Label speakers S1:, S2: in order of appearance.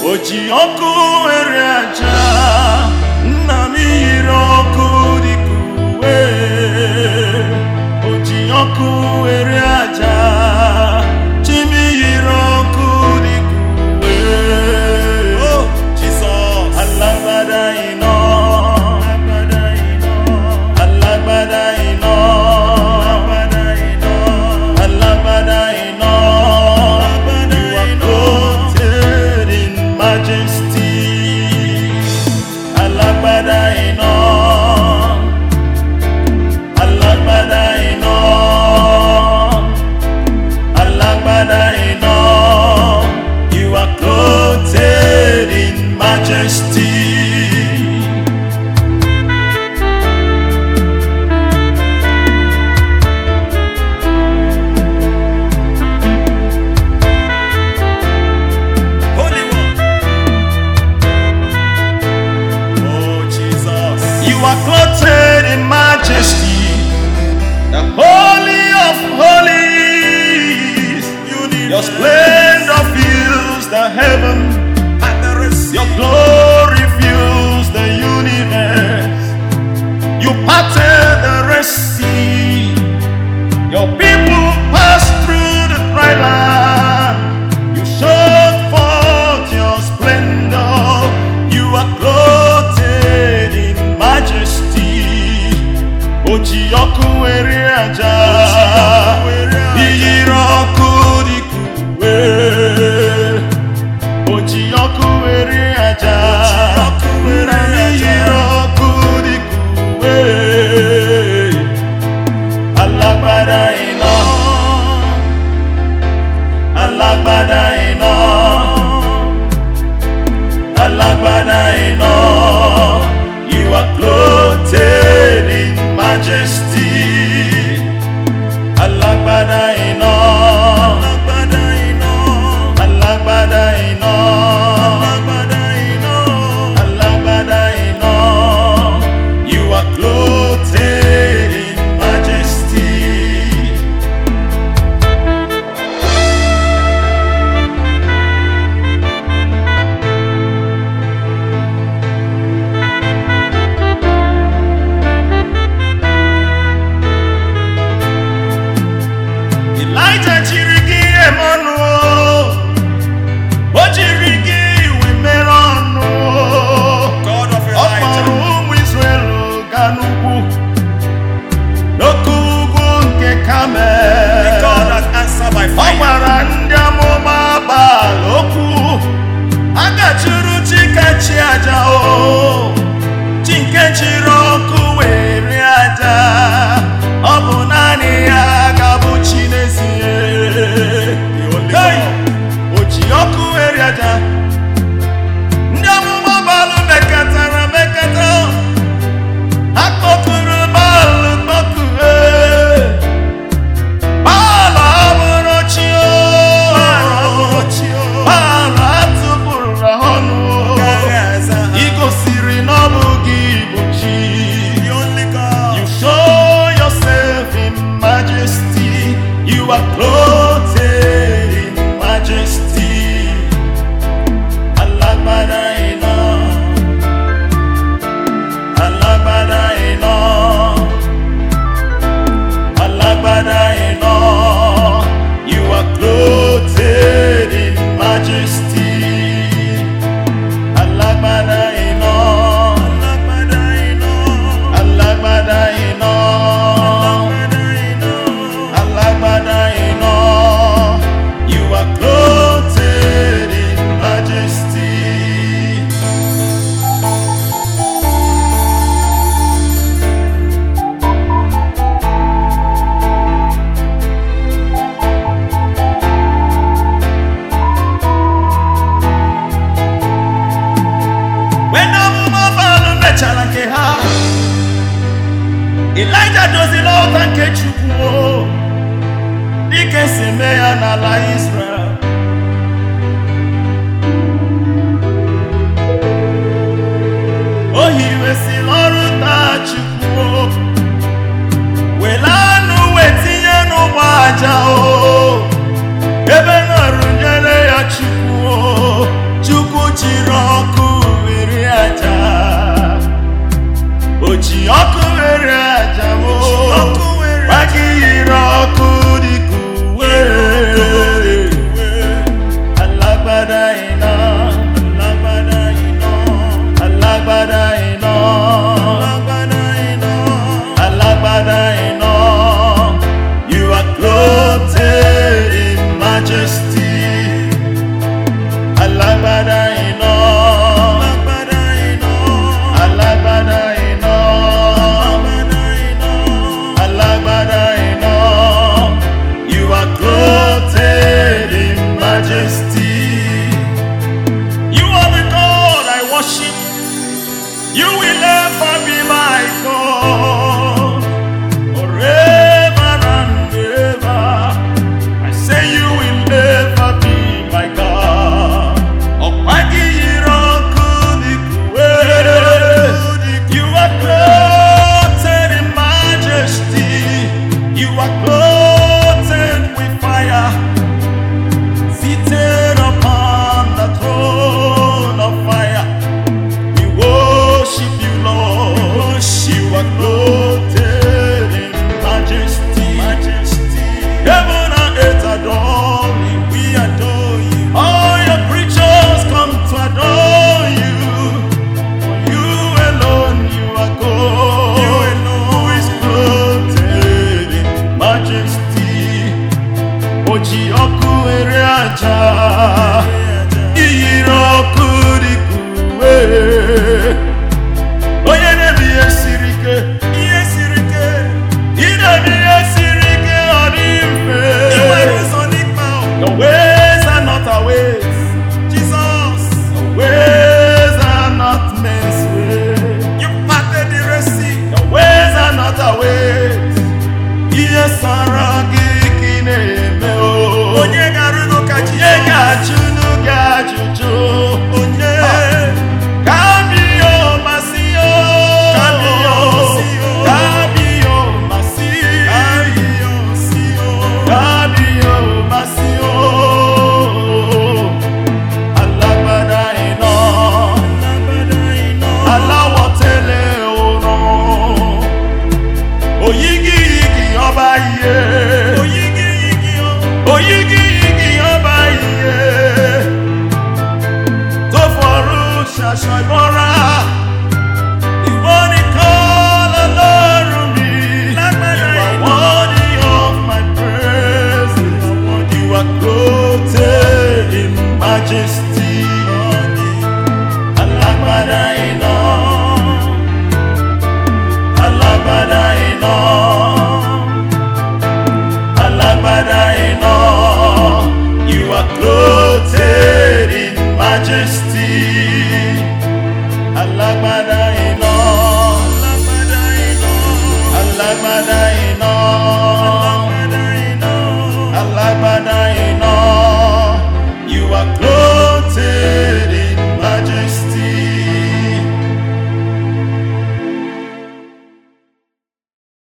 S1: Oji ọkụ eri aja, nna m yiri ọkụ dịka uwe. Oji ọkụ eri aja, chi m yiri ọkụ dịka uwe. Oh, Jesus. Alagbada iná, alagbada iná, alagbada iná, alagbada iná. Majesty, alagbada iná, alagbada iná, alagbada iná. You are clothed in majesty. You are clothed in majesty, the holy of holies. Your splendor fills the heaven, your glory fills the universe. You parted the Red Sea, your people passed through the dry land. You showed forth your splendor. You are clothed in majesty. Oji ọkụ eri aja, iyiri ọkụ dịka uwe. Oji ọkụ eri aja, nna m iyiri ọkụ dịka uwe. Alagbada iná, alagbada iná, alagbada iná. You are clothed in majesty. Alagbada iná, alagbada iná, alagbada iná, alagbada iná, alagbada iná. You are clothed in majesty. Elijah jiri gị emọnụ, o jiri gị iwe mere ọnụ. Ọ kpọrọ ụmụ Izrel gaa n'ugwu, n'oke ugwu nke Kamel. Ọ gwara ndị amụma Baal okwu, a gachuru chi kachi aja o, chi nke jiri ọkụ wee rie aja. Ọ bụ naanị ya ga-abụ chi n'ezie. Oji ọkụ eri aja, ndị amụma Baal mekatara mekata, ha kpọkuru Baal kpọkue. Baal abụrụ chi o, Baal atụpụrụ ha ọnụ. I gosiri na ọ bụ gị bụ chi. You show yourself in majesty. You are clothed in majesty. Alagbada iná, alagbada iná, alagbada iná. You are clothed in majesty. Alagbada iná, alagbada iná, alagbada iná, alagbada iná. You are clothed in majesty. When amụma Baal mechara nke ha, Elijah doziri ọta nke Chukwu, dịka esi eme ya n'ala Israel. O hiwesịrị ọrụ taa Chukwu, were anụ wee tinye n'ụgbọ aja o, ebe na rụnyere ya Chukwu, Chukwu chi aṣọ ìbora. Ìwọ nìkan lọ́lọ́run mi. You are worthy of my praises. You are clothed in majesty. Alágbádá iná.